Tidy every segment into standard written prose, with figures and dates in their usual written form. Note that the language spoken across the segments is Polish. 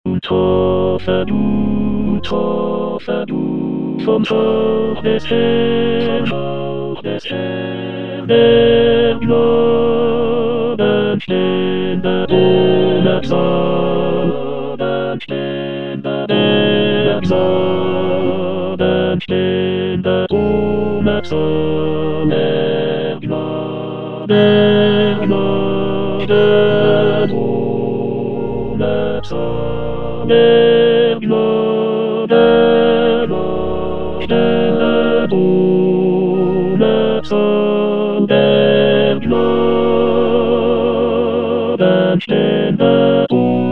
Vom Schoch des Herrn, der Gnaden stehende Donnergnaden stehende der Gnaden stehende Donnergnaden der Gnade Donnergnaden der Gnade der Donnergnaden der Gnaden stehende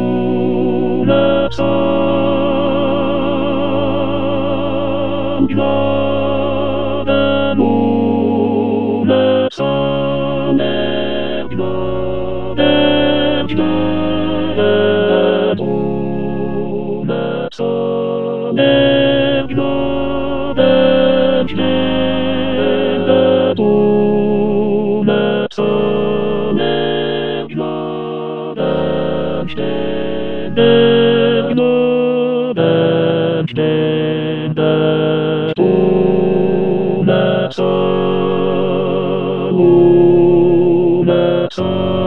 Donnergnaden Gnaden Donnergnaden der Gnaden Gnade Donnergnaden der Gnaden stehende Donnergnaden der Gnaden stehende Gnaden stehende Donnergnaden